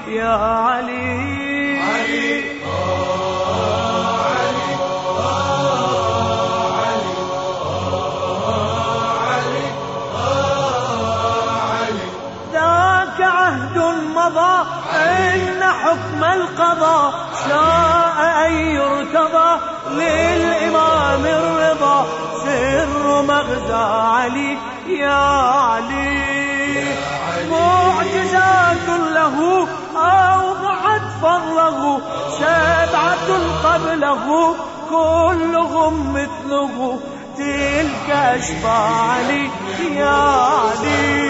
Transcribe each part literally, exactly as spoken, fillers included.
يا علي علي آه علي آه علي آه علي آه علي. ذاك عهد مضى إن حكم القضاء شاء أن يرتضى للإمام الرضا سر مغزى علي يا علي. معجزات له أوضحت فضله سبعة قبله كلهم مثله تلك أشفى علي يا علي.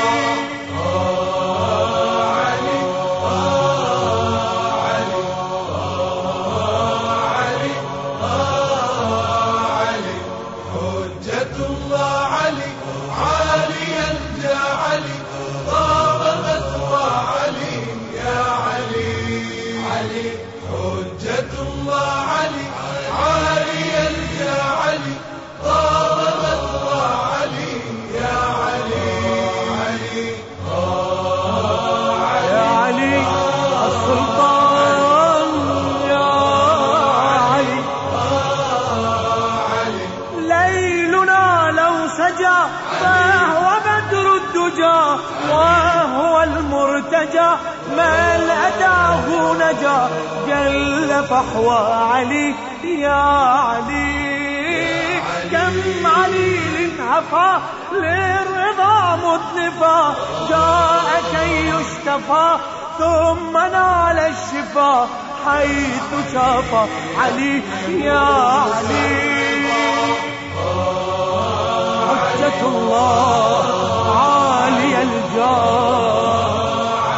فهو بدر الدجى وهو المرتجى من أتاه نجا جل فحوى علي يا علي. كم عليل هفى للرضا مذنفا جاء كي يشتفى ثم نال الشفا حيث شافى علي يا علي. حجة الله عالي الجاه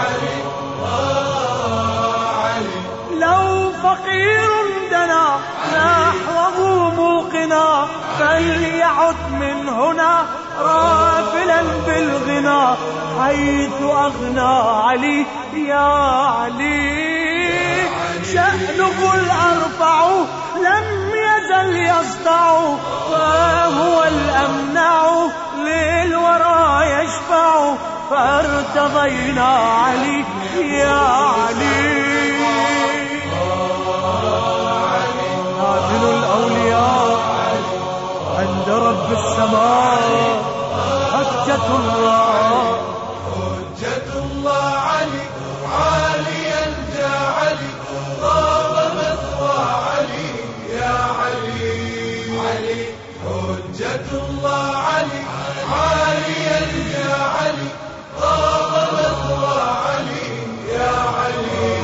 لو فقير دنا نحوه موقنا فليعد من هنا رافلا بالغنى حيث أغنى علي يا علي. شأنه الأرفع لم يزل يسطع وهو الأمنع للورى يشفع فارتضينا علي يا علي. نازل الأولياء عند رب السماء حجة الله. حجة الله علي عاليا جا علي طاب مثوى علي يا علي. علي حجة الله علي عاليا جا علي طاب مثوى علي يا علي.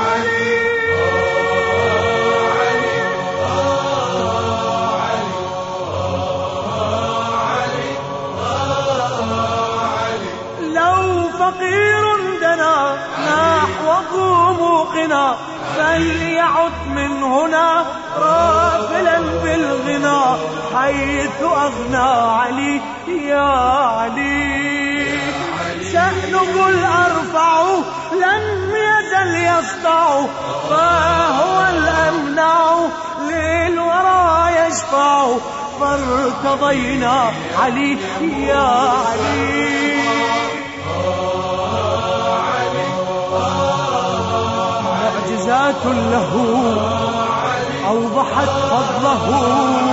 فقير دنا نحوه موقنا فليعد من هنا رافلا بالغنى حيث أغنى علي يا علي. شأنه الأرفع لم يزل يسطع فهو الأمنع للورى يشفع فارتضينا علي يا علي. معجزات له أوضحت فضله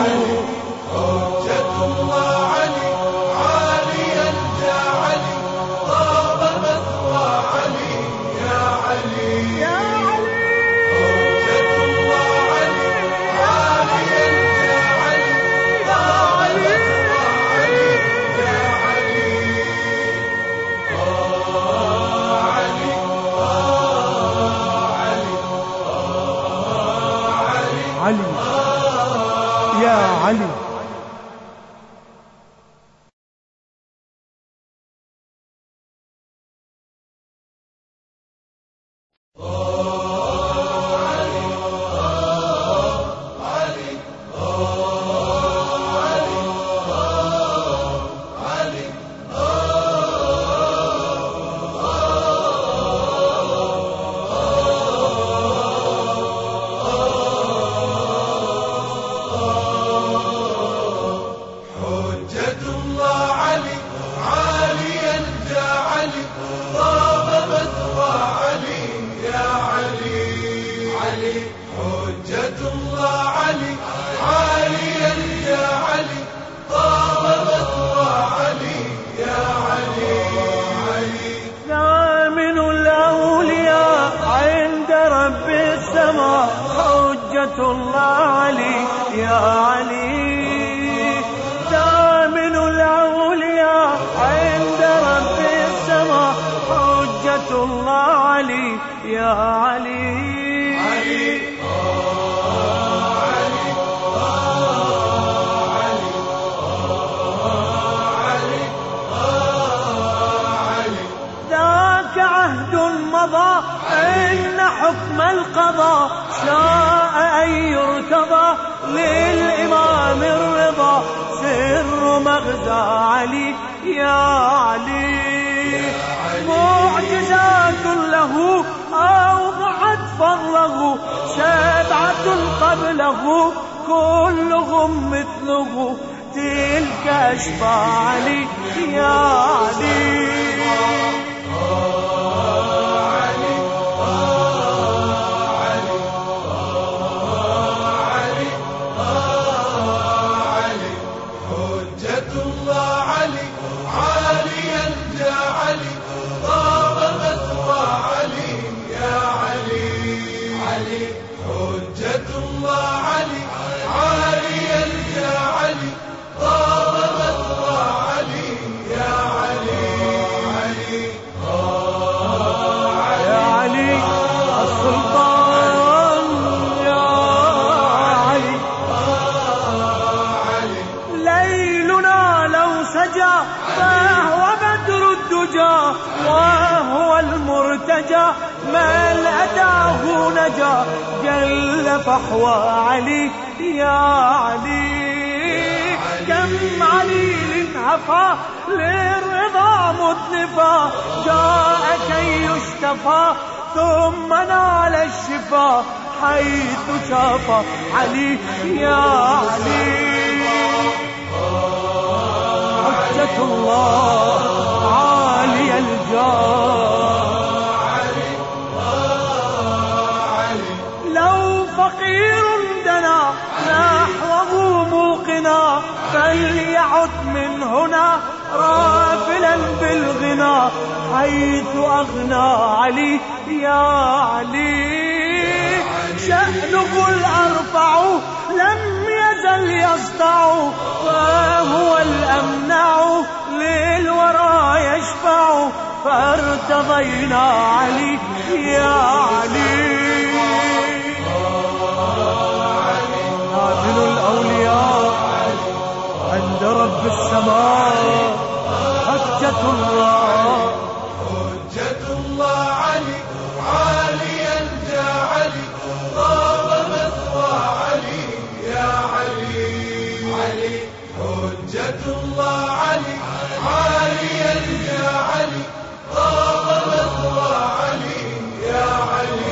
حجة الله علي عاليا جا علي طاب مثوى علي يا علي. يا علي حجة الله علي عاليا جا علي طاب مثوى علي يا علي. آه علي آه علي علي يا علي. علي حجة الله علي عاليا يا علي طاب مثوى علي يا علي علي ثامن الأولياء عند رب السماء حجة الله علي يا علي ثامن الأولياء عند رب السماء حجة الله علي يا علي علي عهد مضى إن حكم القضاء شاء أن يرتضى للإمام الرضا سر مغزى علي يا علي معجزات له أوضحت فضله سبعة قبله كلهم مثله تلك أشباه علي يا علي حجة الله علي عاليا يا علي طاب مثوى علي يا علي علي يا علي السلطان يا علي ليلنا لو سجى فهو بدر الدجى وهو المرتجى من أتاه نجا جل فحوى علي يا علي كم عليل هفى للرضا متلفا جاء كي يشتفى ثم نال الشفا حيث شافى علي يا علي حجة الله عالي الجاه فقير دنا نحوه موقنا فليعد من هنا رافلا بالغنى حيث أغنى علي يا علي شأنه الأرفع لم يزل يسطع وهو الأمنع للورى يشفع فارتضينا علي يا علي الأولياء عند رب السماء حجة الله حجة الله علي عاليا يا علي طاب مثوى علي يا علي علي حجة الله علي عاليا يا علي طاب مثوى علي يا علي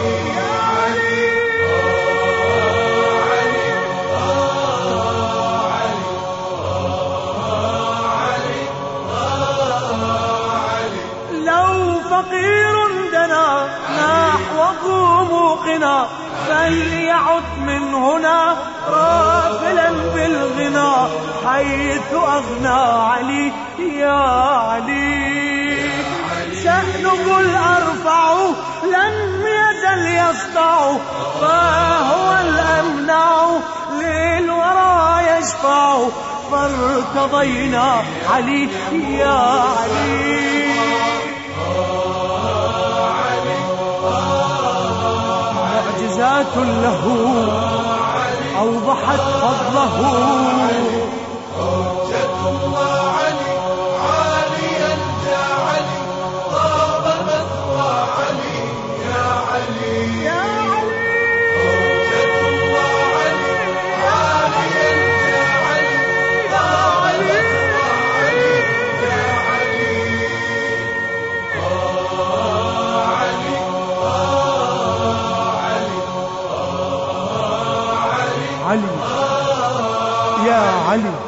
فقير دنا نحوه موقنا فليعد من هنا رافلا بالغنى حيث أغنى علي يا علي شأنه الأرفع لم يزل يسطع فهو الأمنع للورى يشفع فارتضينا علي يا علي معجزات له أوضحت فضله حجة الله علي عاليا يا علي طاب مثوى علي يا علي يا علي حجة الله علي عاليا يا علي طاب مثوى علي يا علي علي يا علي